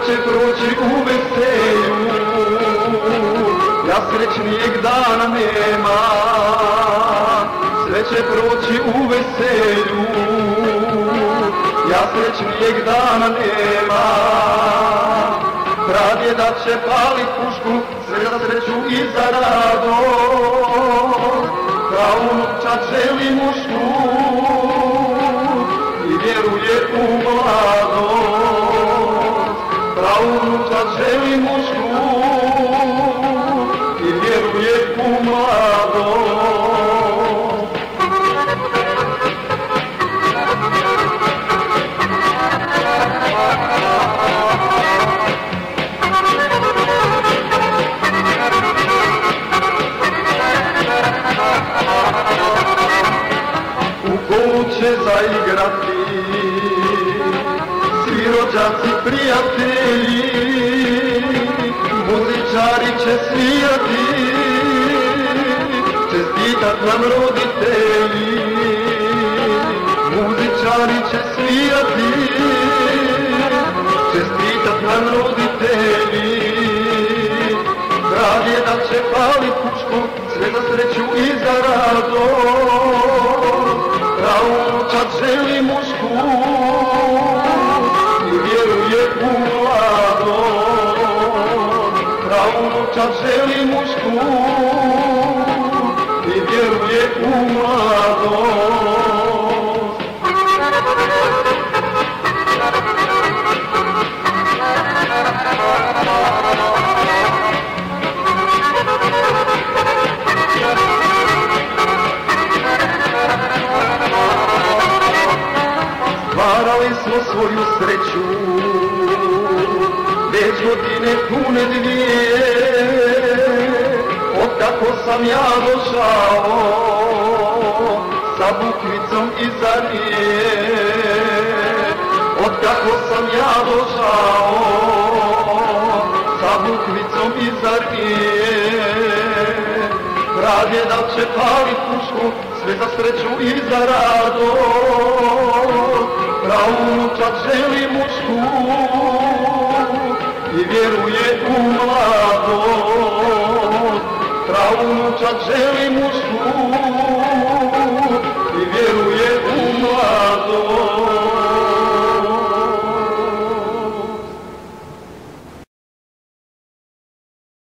će proći u veselju, ja srećnijeg dana nema. Sve će proći u veselju, ja srećnijeg dana nema. Pradjeda će palit pušku, sve za sreću i za radost. Kao unučad želi mušku i vjeruje u mladost. Kao unučad želi mušku i vjeruje u mladost. Će zaigrati svi rođaci, prijatelji, muzičari će svirati, čestitat nam roditelji. Muzičari će svirati, čestitat nam roditelji. Pradjeda će palit pušku, sve za sreću i za radost. Unučad želi mušku i vjeruje u mladost. Unučad želi mušku i vjeruje u mladost. Stvarali smo svoju sreću, već godine pune dvije, otkako sam ja došao sa bukvicom iza nje. Otkako sam ja došao sa bukvicom iza nje. Pradjeda će palit pušku, sve za sreću i za radost. Unučad želi mušku i vjeruje u mladost. Unučad želi mušku